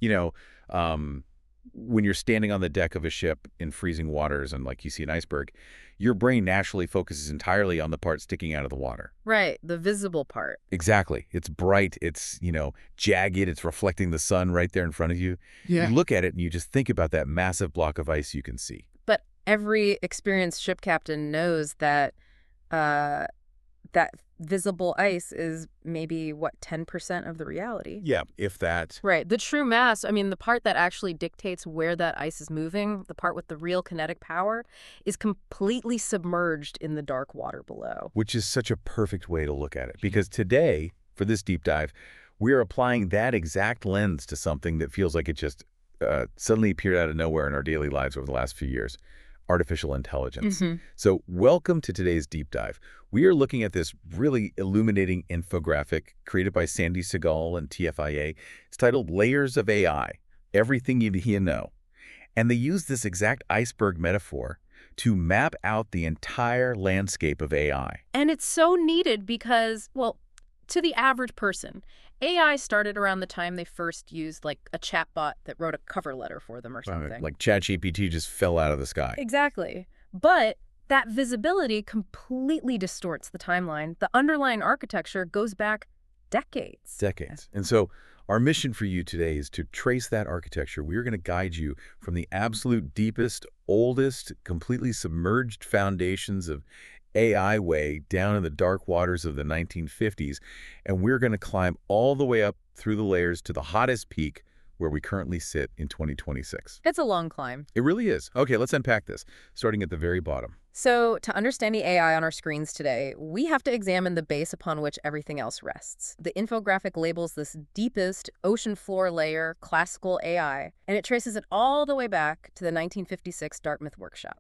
You know, um, when you're standing on the deck of a ship in freezing waters and like you see an iceberg, your brain naturally focuses entirely on the part sticking out of the water. Right, the visible part. Exactly. It's bright, it's, jagged, it's reflecting the sun right there in front of you. You Yeah. look at it and you just think about that massive block of ice you can see. But every experienced ship captain knows that uh, that visible ice is maybe, what, 10% of the reality? Yeah, if that. Right. The true mass, I mean, the part that actually dictates where that ice is moving, the part with the real kinetic power, is completely submerged in the dark water below. Which is such a perfect way to look at it. Because today, for this deep dive, we are applying that exact lens to something that feels like it just suddenly appeared out of nowhere in our daily lives over the last few years. Artificial intelligence. So welcome to today's deep dive. We are looking at this really illuminating infographic created by Sandy Segal and TFIA. It's titled Layers of AI, Everything You Need to Know. And they use this exact iceberg metaphor to map out the entire landscape of AI. And it's so needed because, well, to the average person, AI started around the time they first used like a chatbot that wrote a cover letter for them or something. Like ChatGPT just fell out of the sky. Exactly. But that visibility completely distorts the timeline. The underlying architecture goes back decades. Decades. And so our mission for you today is to trace that architecture. We are going to guide you from the absolute deepest, oldest, completely submerged foundations of AI way down in the dark waters of the 1950s, and we're going to climb all the way up through the layers to the hottest peak where we currently sit in 2026. It's a long climb. It really is. Okay, let's unpack this, starting at the very bottom. So to understand the AI on our screens today, we have to examine the base upon which everything else rests. The infographic labels this deepest ocean floor layer classical AI, and it traces it all the way back to the 1956 Dartmouth workshop.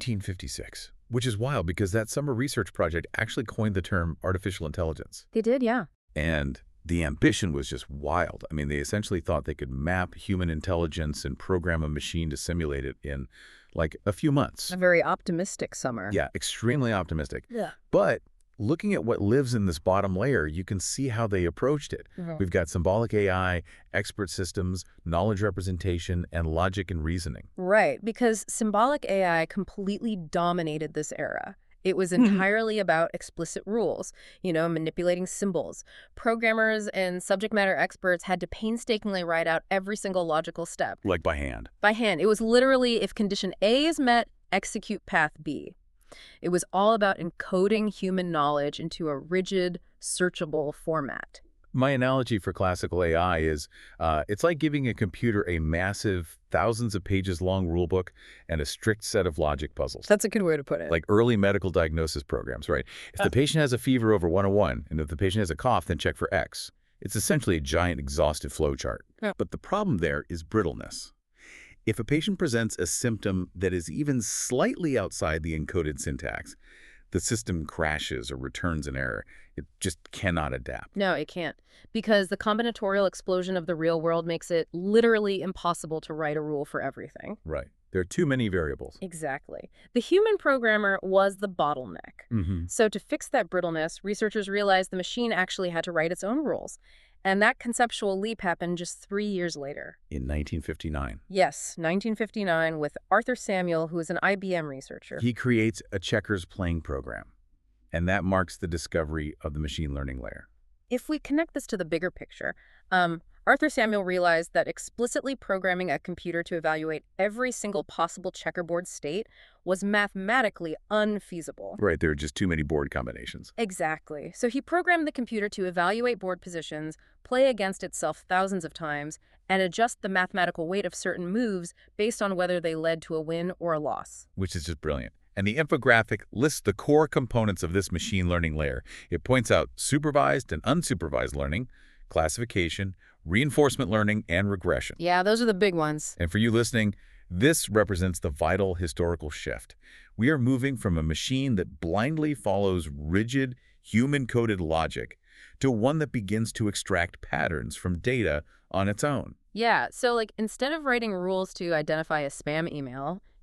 1956. Which is wild because that summer research project actually coined the term artificial intelligence. They did, yeah. And the ambition was just wild. I mean, they essentially thought they could map human intelligence and program a machine to simulate it in like a few months. A very optimistic summer. Yeah, extremely optimistic. Yeah. But looking at what lives in this bottom layer, you can see how they approached it. We've got symbolic AI, expert systems, knowledge representation, and logic and reasoning. Right, because symbolic AI completely dominated this era. It was entirely about explicit rules, manipulating symbols. Programmers and subject matter experts had to painstakingly write out every single logical step. Like by hand. By hand. It was literally, if condition A is met, execute path B. It was all about encoding human knowledge into a rigid, searchable format. My analogy for classical AI is it's like giving a computer a massive, thousands of pages long rulebook and a strict set of logic puzzles. That's a good way to put it. Like early medical diagnosis programs, right? If the patient has a fever over 101, and if the patient has a cough, then check for X. It's essentially a giant exhaustive flowchart. Yeah. But the problem there is brittleness. If a patient presents a symptom that is even slightly outside the encoded syntax, the system crashes or returns an error. It just cannot adapt. No, it can't. Because the combinatorial explosion of the real world makes it literally impossible to write a rule for everything. Right. There are too many variables. Exactly. The human programmer was the bottleneck. So to fix that brittleness, researchers realized the machine actually had to write its own rules. And that conceptual leap happened just 3 years later. In 1959. Yes, 1959, with Arthur Samuel, who is an IBM researcher. He creates a checkers playing program. And that marks the discovery of the machine learning layer. If we connect this to the bigger picture, Arthur Samuel realized that explicitly programming a computer to evaluate every single possible checkerboard state was mathematically unfeasible. Right, there are just too many board combinations. Exactly. So he programmed the computer to evaluate board positions, play against itself thousands of times, and adjust the mathematical weight of certain moves based on whether they led to a win or a loss. Which is just brilliant. And the infographic lists the core components of this machine learning layer. It points out supervised and unsupervised learning, classification, reinforcement learning, and regression. Yeah, those are the big ones. And for you listening, this represents the vital historical shift. We are moving from a machine that blindly follows rigid, human-coded logic to one that begins to extract patterns from data on its own. Yeah, so instead of writing rules to identify a spam email,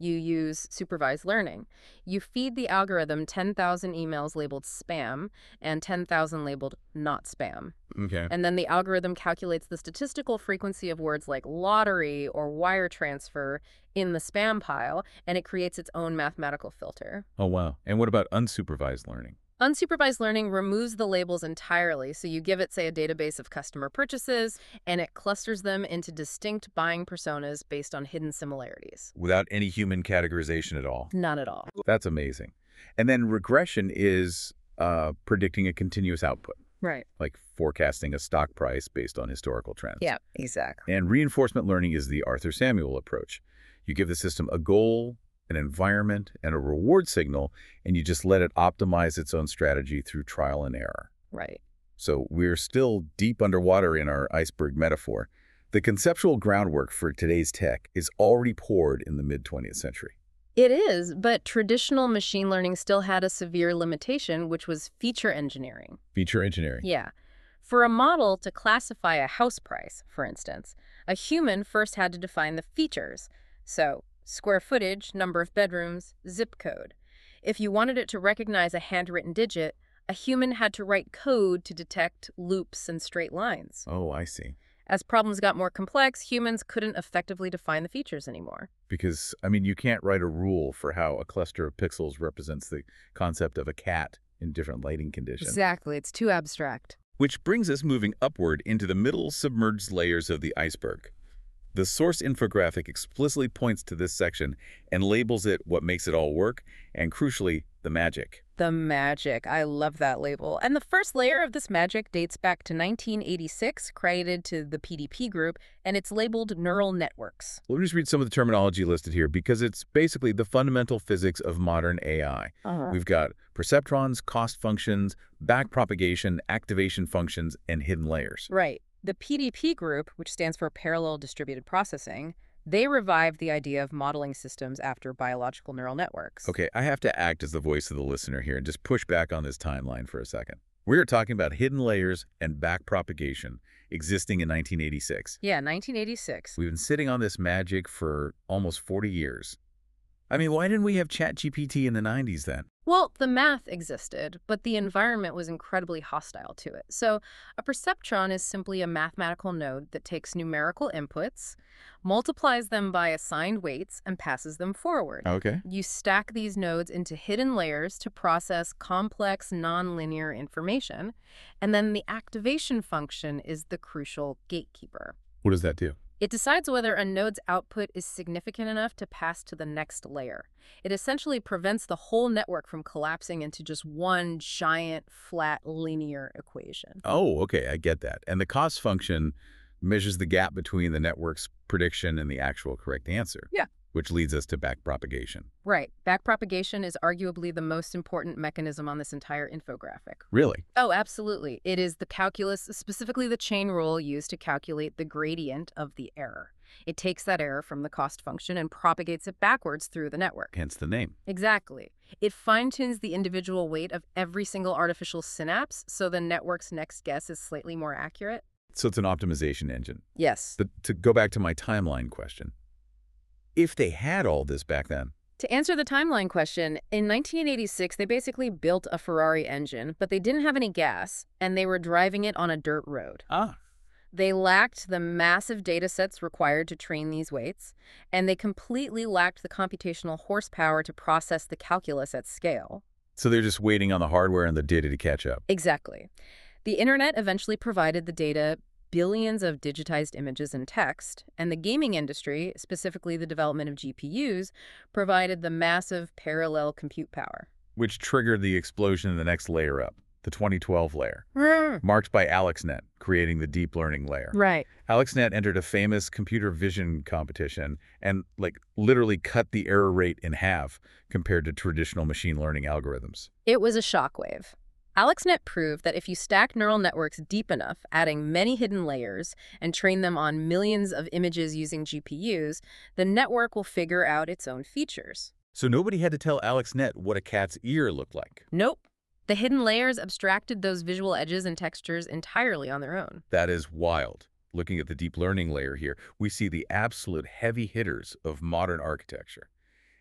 You use supervised learning. You feed the algorithm 10,000 emails labeled spam and 10,000 labeled not spam. Okay. And then the algorithm calculates the statistical frequency of words like lottery or wire transfer in the spam pile, and it creates its own mathematical filter. Oh, wow. And what about unsupervised learning? Unsupervised learning removes the labels entirely, so you give it, say, a database of customer purchases, and it clusters them into distinct buying personas based on hidden similarities. Without any human categorization at all. None at all. That's amazing. And then regression is predicting a continuous output, Right. like forecasting a stock price based on historical trends. Yeah, exactly. And reinforcement learning is the Arthur Samuel approach. You give the system a goal, an environment, and a reward signal, and you just let it optimize its own strategy through trial and error. Right. So we're still deep underwater in our iceberg metaphor. The conceptual groundwork for today's tech is already poured in the mid-20th century. It is, but traditional machine learning still had a severe limitation, which was feature engineering. Feature engineering. Yeah. For a model to classify a house price, for instance, a human first had to define the features. So, square footage, number of bedrooms, zip code. If you wanted it to recognize a handwritten digit, a human had to write code to detect loops and straight lines. Oh, I see. As problems got more complex, humans couldn't effectively define the features anymore. Because, I mean, you can't write a rule for how a cluster of pixels represents the concept of a cat in different lighting conditions. Exactly. It's too abstract. Which brings us moving upward into the middle submerged layers of the iceberg. The source infographic explicitly points to this section and labels it what makes it all work, and crucially, the magic. The magic. I love that label. And the first layer of this magic dates back to 1986, credited to the PDP group, and it's labeled neural networks. Let me just read some of the terminology listed here because it's basically the fundamental physics of modern AI. We've got perceptrons, cost functions, backpropagation, activation functions, and hidden layers. Right. The PDP group, which stands for Parallel Distributed Processing, they revived the idea of modeling systems after biological neural networks. Okay, I have to act as the voice of the listener here and just push back on this timeline for a second. We're talking about hidden layers and backpropagation existing in 1986. Yeah, 1986. We've been sitting on this magic for almost 40 years. I mean, why didn't we have ChatGPT in the 90s then? Well, the math existed, but the environment was incredibly hostile to it. So a perceptron is simply a mathematical node that takes numerical inputs, multiplies them by assigned weights, and passes them forward. Okay. You stack these nodes into hidden layers to process complex, nonlinear information, and then the activation function is the crucial gatekeeper. What does that do? It decides whether a node's output is significant enough to pass to the next layer. It essentially prevents the whole network from collapsing into just one giant, flat, linear equation. Oh, okay, I get that. And the cost function measures the gap between the network's prediction and the actual correct answer. Yeah. Which leads us to backpropagation. Right. Backpropagation is arguably the most important mechanism on this entire infographic. Really? Oh, absolutely. It is the calculus, specifically the chain rule used to calculate the gradient of the error. It takes that error from the cost function and propagates it backwards through the network. Hence the name. Exactly. It fine-tunes the individual weight of every single artificial synapse so the network's next guess is slightly more accurate. So it's an optimization engine. Yes. But to go back to my timeline question, if they had all this back then. To answer the timeline question, in 1986, they basically built a Ferrari engine, but they didn't have any gas, and they were driving it on a dirt road. They lacked the massive data sets required to train these weights, and they completely lacked the computational horsepower to process the calculus at scale. So they're just waiting on the hardware and the data to catch up. Exactly. The internet eventually provided the data, billions of digitized images and text, and the gaming industry, specifically the development of GPUs, provided the massive parallel compute power. Which triggered the explosion in the next layer up, the 2012 layer, marked by AlexNet, creating the deep learning layer. Right. AlexNet entered a famous computer vision competition and, literally cut the error rate in half compared to traditional machine learning algorithms. It was a shockwave. AlexNet proved that if you stack neural networks deep enough, adding many hidden layers, and train them on millions of images using GPUs, the network will figure out its own features. So nobody had to tell AlexNet what a cat's ear looked like. Nope. The hidden layers abstracted those visual edges and textures entirely on their own. That is wild. Looking at the deep learning layer here, we see the absolute heavy hitters of modern architecture.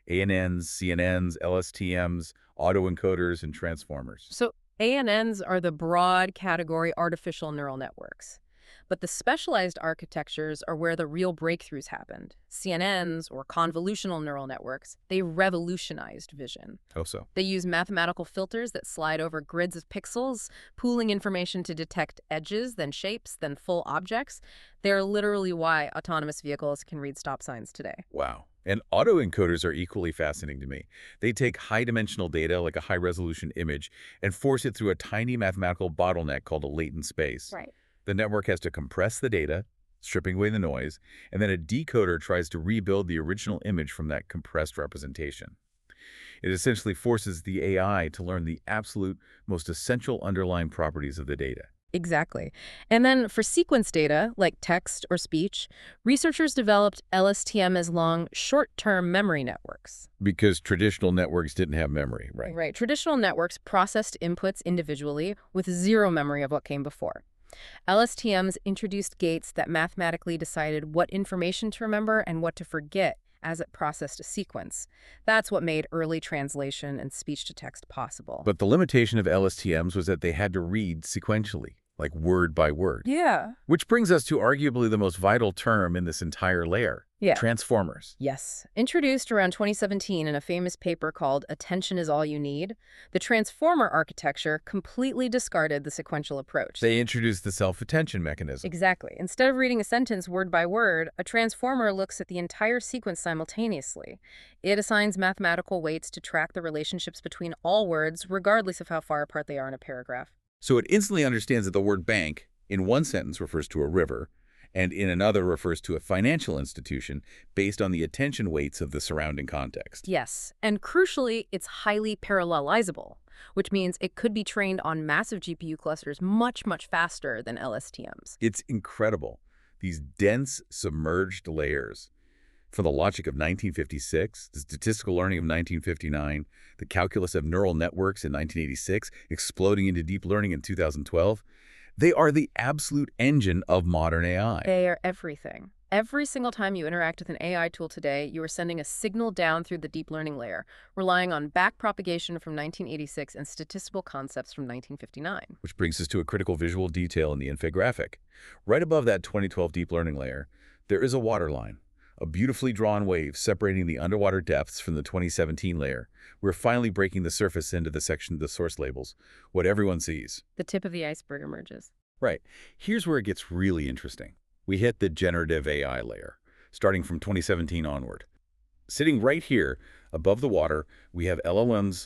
ANNs, CNNs, LSTMs, autoencoders, and transformers. So ANNs are the broad category artificial neural networks. But the specialized architectures are where the real breakthroughs happened. CNNs, or convolutional neural networks, they revolutionized vision. Oh, so. They use mathematical filters that slide over grids of pixels, pooling information to detect edges, then shapes, then full objects. They're literally why autonomous vehicles can read stop signs today. Wow. And autoencoders are equally fascinating to me. They take high-dimensional data, like a high-resolution image, and force it through a tiny mathematical bottleneck called a latent space. Right. The network has to compress the data, stripping away the noise, and then a decoder tries to rebuild the original image from that compressed representation. It essentially forces the AI to learn the absolute most essential underlying properties of the data. Exactly. And then for sequence data, like text or speech, researchers developed LSTM as long short-term memory networks. Because traditional networks didn't have memory, right? Right. Traditional networks processed inputs individually with zero memory of what came before. LSTMs introduced gates that mathematically decided what information to remember and what to forget as it processed a sequence. That's what made early translation and speech-to-text possible. But the limitation of LSTMs was that they had to read sequentially, like word by word. Yeah. Which brings us to arguably the most vital term in this entire layer. Yeah. Transformers. Yes. Introduced around 2017 in a famous paper called Attention is All You Need, the transformer architecture completely discarded the sequential approach. They introduced the self-attention mechanism. Exactly. Instead of reading a sentence word by word, a transformer looks at the entire sequence simultaneously. It assigns mathematical weights to track the relationships between all words, regardless of how far apart they are in a paragraph. So it instantly understands that the word bank in one sentence refers to a river, and in another refers to a financial institution based on the attention weights of the surrounding context. Yes, and crucially, it's highly parallelizable, which means it could be trained on massive GPU clusters much, much faster than LSTMs. It's incredible. These dense, submerged layers. From the logic of 1956, the statistical learning of 1959, the calculus of neural networks in 1986, exploding into deep learning in 2012, they are the absolute engine of modern AI. They are everything. Every single time you interact with an AI tool today, you are sending a signal down through the deep learning layer, relying on backpropagation from 1986 and statistical concepts from 1959. Which brings us to a critical visual detail in the infographic. Right above that 2012 deep learning layer, there is a waterline, a beautifully drawn wave separating the underwater depths from the 2017 layer. We're finally breaking the surface into the section of the source labels, what everyone sees. The tip of the iceberg emerges. Right. Here's where it gets really interesting. We hit the generative AI layer, starting from 2017 onward. Sitting right here, above the water, we have LLMs,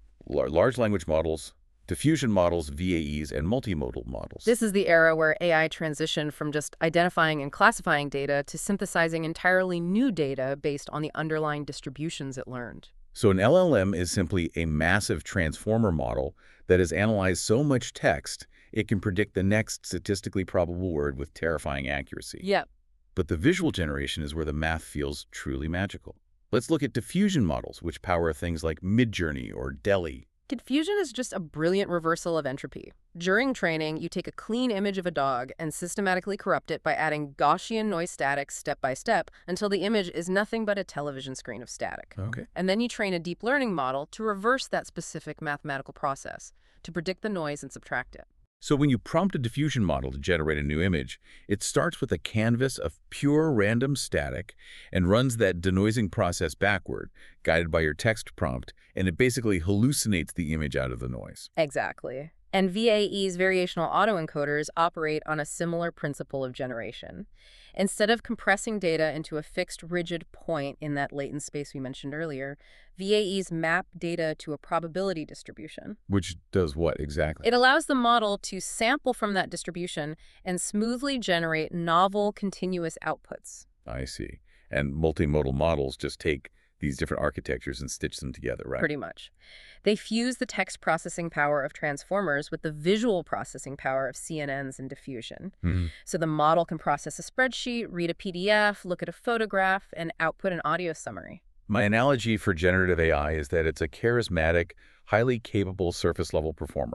large language models, diffusion models, VAEs, and multimodal models. This is the era where AI transitioned from just identifying and classifying data to synthesizing entirely new data based on the underlying distributions it learned. So an LLM is simply a massive transformer model that has analyzed so much text, it can predict the next statistically probable word with terrifying accuracy. Yep. But the visual generation is where the math feels truly magical. Let's look at diffusion models, which power things like Midjourney or DALL-E. Diffusion is just a brilliant reversal of entropy. During training, you take a clean image of a dog and systematically corrupt it by adding Gaussian noise static step by step until the image is nothing but a television screen of static. Okay. And then you train a deep learning model to reverse that specific mathematical process, to predict the noise and subtract it. So when you prompt a diffusion model to generate a new image, it starts with a canvas of pure random static and runs that denoising process backward, guided by your text prompt, and it basically hallucinates the image out of the noise. Exactly. And VAE's variational autoencoders operate on a similar principle of generation. Instead of compressing data into a fixed, rigid point in that latent space we mentioned earlier, VAEs map data to a probability distribution. Which does what exactly? It allows the model to sample from that distribution and smoothly generate novel, continuous outputs. I see. And multimodal models just take these different architectures and stitch them together, right? Pretty much. They fuse the text processing power of transformers with the visual processing power of CNNs and diffusion. So the model can process a spreadsheet, read a PDF, look at a photograph, and output an audio summary. My analogy for generative AI is that it's a charismatic, highly capable surface-level performer.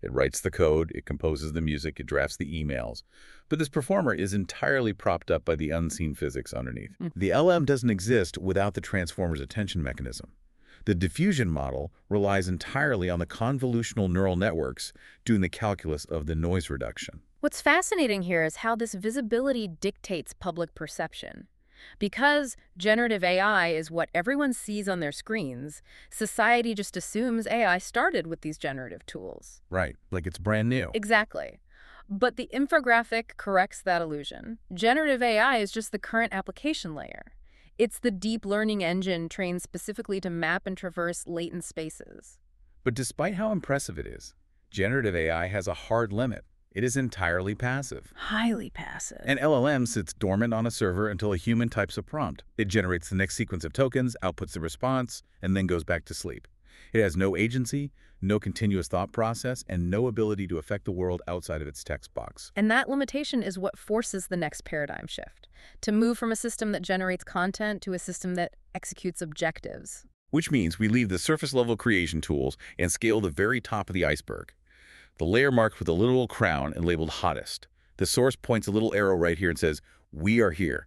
It writes the code, it composes the music, it drafts the emails. But this performer is entirely propped up by the unseen physics underneath. The LM doesn't exist without the transformer's attention mechanism. The diffusion model relies entirely on the convolutional neural networks doing the calculus of the noise reduction. What's fascinating here is how this visibility dictates public perception. Because generative AI is what everyone sees on their screens, society just assumes AI started with these generative tools. Right, like it's brand new. Exactly. But the infographic corrects that illusion. Generative AI is just the current application layer. It's the deep learning engine trained specifically to map and traverse latent spaces. But despite how impressive it is, generative AI has a hard limit. It is entirely passive. Highly passive. An LLM sits dormant on a server until a human types a prompt. It generates the next sequence of tokens, outputs the response, and then goes back to sleep. It has no agency, no continuous thought process, and no ability to affect the world outside of its text box. And that limitation is what forces the next paradigm shift, to move from a system that generates content to a system that executes objectives. Which means we leave the surface-level creation tools and scale the very top of the iceberg. The layer marked with a little crown and labeled hottest. The source points a little arrow right here and says, "We are here."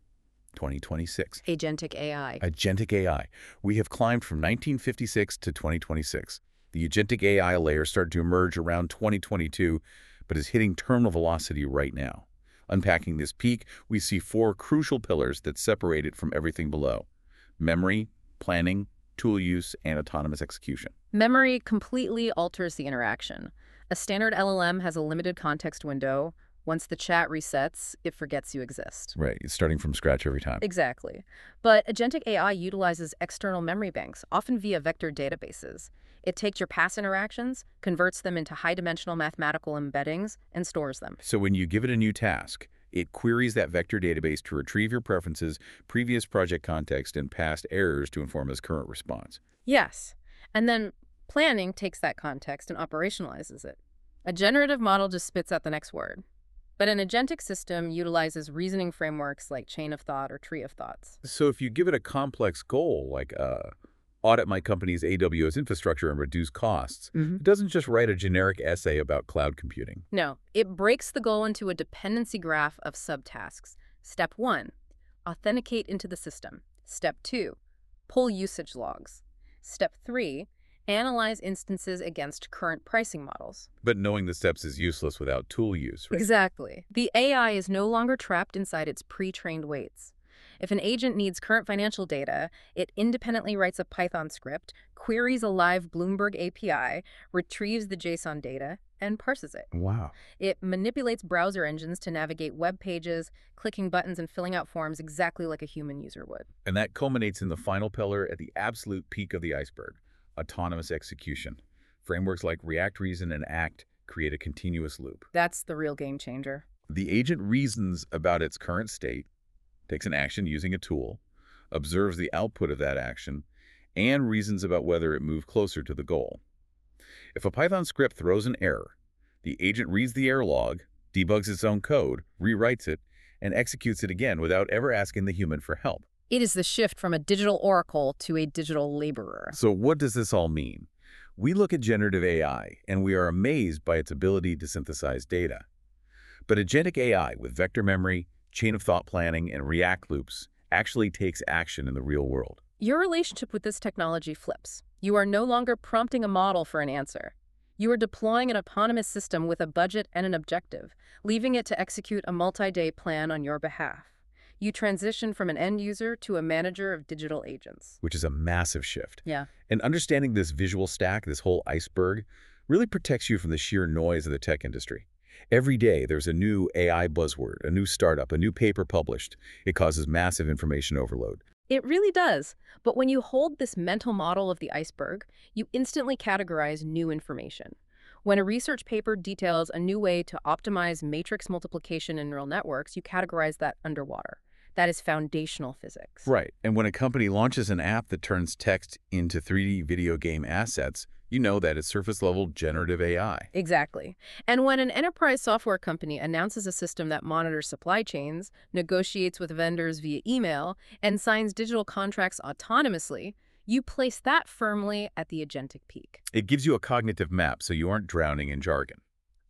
2026. Agentic AI. Agentic AI. We have climbed from 1956 to 2026. The agentic AI layer started to emerge around 2022, but is hitting terminal velocity right now. Unpacking this peak, we see four crucial pillars that separate it from everything below: memory, planning, tool use, and autonomous execution. Memory completely alters the interaction. A standard LLM has a limited context window. Once the chat resets, it forgets you exist. Right, it's starting from scratch every time. Exactly. But agentic AI utilizes external memory banks, often via vector databases. It takes your past interactions, converts them into high-dimensional mathematical embeddings, and stores them. So when you give it a new task, it queries that vector database to retrieve your preferences, previous project context, and past errors to inform its current response. Yes. And then planning takes that context and operationalizes it. A generative model just spits out the next word. But an agentic system utilizes reasoning frameworks like chain of thought or tree of thoughts. So if you give it a complex goal, like audit my company's AWS infrastructure and reduce costs, it doesn't just write a generic essay about cloud computing. No, it breaks the goal into a dependency graph of subtasks. Step 1, authenticate into the system. Step 2, pull usage logs. Step 3, analyze instances against current pricing models. But knowing the steps is useless without tool use, right? Exactly. The AI is no longer trapped inside its pre-trained weights. If an agent needs current financial data, it independently writes a Python script, queries a live Bloomberg API, retrieves the JSON data, and parses it. Wow. It manipulates browser engines to navigate web pages, clicking buttons and filling out forms exactly like a human user would. And that culminates in the final pillar at the absolute peak of the iceberg: autonomous execution. Frameworks like React Reason and ACT create a continuous loop. That's the real game changer. The agent reasons about its current state, takes an action using a tool, observes the output of that action, and reasons about whether it moved closer to the goal. If a Python script throws an error, the agent reads the error log, debugs its own code, rewrites it, and executes it again without ever asking the human for help. It is the shift from a digital oracle to a digital laborer. So what does this all mean? We look at generative AI, and we are amazed by its ability to synthesize data. But agentic AI with vector memory, chain of thought planning, and React loops actually takes action in the real world. Your relationship with this technology flips. You are no longer prompting a model for an answer. You are deploying an autonomous system with a budget and an objective, leaving it to execute a multi-day plan on your behalf. You transition from an end user to a manager of digital agents. Which is a massive shift. Yeah. And understanding this visual stack, this whole iceberg, really protects you from the sheer noise of the tech industry. Every day, there's a new AI buzzword, a new startup, a new paper published. It causes massive information overload. It really does. But when you hold this mental model of the iceberg, you instantly categorize new information. When a research paper details a new way to optimize matrix multiplication in neural networks, you categorize that underwater. That is foundational physics. Right. And when a company launches an app that turns text into 3D video game assets, you know that it's surface-level generative AI. Exactly. And when an enterprise software company announces a system that monitors supply chains, negotiates with vendors via email, and signs digital contracts autonomously, you place that firmly at the agentic peak. It gives you a cognitive map so you aren't drowning in jargon.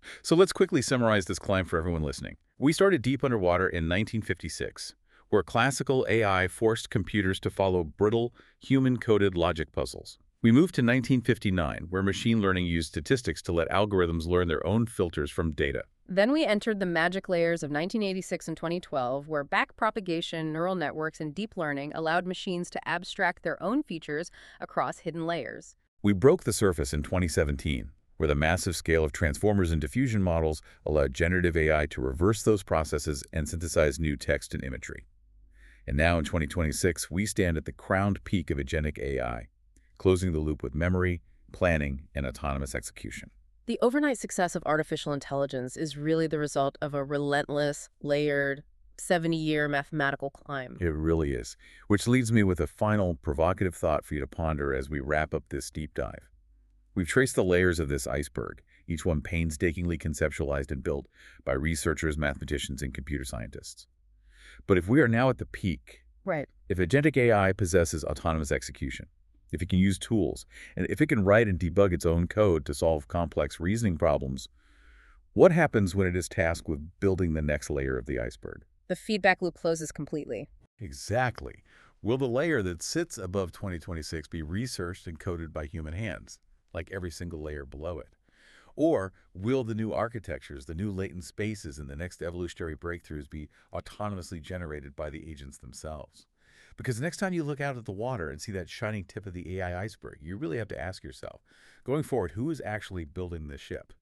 So let's quickly summarize this climb for everyone listening. We started deep underwater in 1956, where classical AI forced computers to follow brittle, human-coded logic puzzles. We moved to 1959, where machine learning used statistics to let algorithms learn their own filters from data. Then we entered the magic layers of 1986 and 2012, where backpropagation, neural networks, and deep learning allowed machines to abstract their own features across hidden layers. We broke the surface in 2017, where the massive scale of transformers and diffusion models allowed generative AI to reverse those processes and synthesize new text and imagery. And now in 2026, we stand at the crowned peak of agentic AI, closing the loop with memory, planning, and autonomous execution. The overnight success of artificial intelligence is really the result of a relentless, layered, 70-year mathematical climb. It really is. Which leaves me with a final provocative thought for you to ponder as we wrap up this deep dive. We've traced the layers of this iceberg, each one painstakingly conceptualized and built by researchers, mathematicians, and computer scientists. But if we are now at the peak, Right. if agentic AI possesses autonomous execution, if it can use tools, and if it can write and debug its own code to solve complex reasoning problems, what happens when it is tasked with building the next layer of the iceberg? The feedback loop closes completely. Exactly. Will the layer that sits above 2026 be researched and coded by human hands, like every single layer below it? Or will the new architectures, the new latent spaces, and the next evolutionary breakthroughs be autonomously generated by the agents themselves? Because next time you look out at the water and see that shining tip of the AI iceberg, you really have to ask yourself, going forward, who is actually building this ship?